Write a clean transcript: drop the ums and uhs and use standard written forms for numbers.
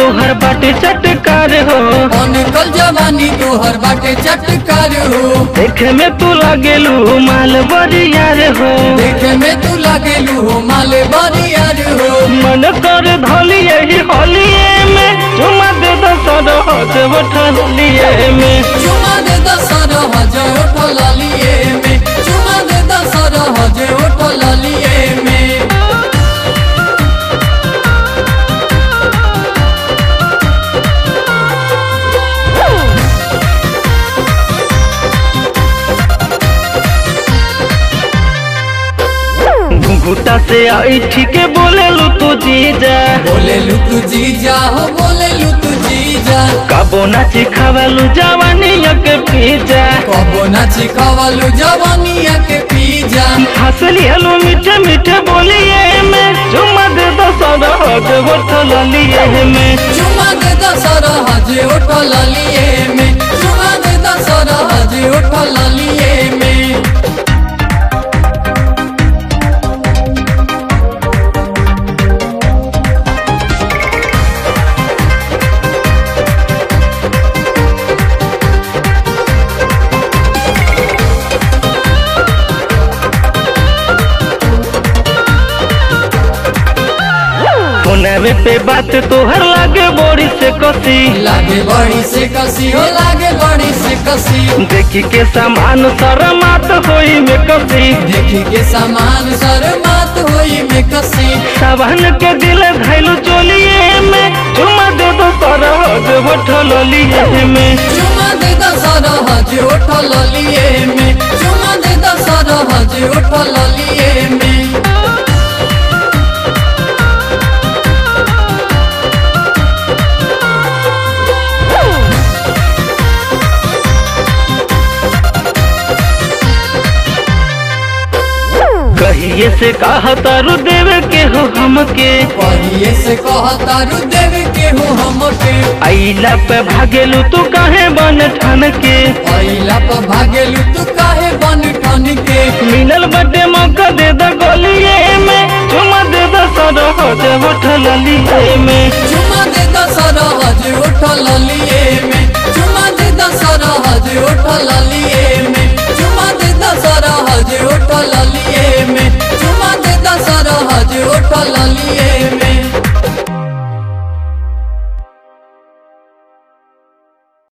तोहर बाटे चटकार हो, निकल जवानी तोहर बाटे चटकार हो। देखे में तू लागेलू माल बरियार हो, देखे में तू लागेलू हो माले बरियार हो। मन कर धोली यही होलिए में चुमा दे दो सरो से उठलिए में। चुमा दे दसर हजे उठल लिए में, चुमा दे दसर हजे उठल लिए में। घुटा से आई ठीक बोले लू तू जीजा, बोले लू तू जीजा हो, बोले लू तू जीजा। कबो नाची खावलू जवानिया के पीजा, कबो नाची खवालू जवानिया के पीजा। हंसली हलू मीठे मीठे बोलिए में चुमा दे दो सरो से उठलिए में। चुमा दे दसर हजे उठल लिए में, चुमा दे दसर हजे उठल लिए में। फोनवे पे बात तोहर लागे बोरी से कसी, लागे बड़ी से कसी हो, लागे बड़ी से कसी। देखी के सामान शरमात होई में कसी, देखी के सामान शर्मात होई में कसी। सावन के दिल घायलू चोलिए में चुमा दे दो सरहद उठलिए में। चुमा दे दसर हजे उठल लिए में, चुमा दे दसर हजे उठल लिए में। कहिए से कहा तारू देवे के हो हमके, पढ़िए से कहता रु देव के हो हमके। आइला पे भागेलू तू काहे बन ठान के, अइला पर भागेलू तू काहे बन ठन के। मिलल बड़े मौका दे दो गोलिए में चुमा दे दो सरहद उठलिए में। चुमा दे दसर हजे उठल लिए में, चुमा दे दसर हजे उठल लिए में, चुमा दे दसर हजे उठल लिए में, चुमा दे दसर हजे उठल लिए में।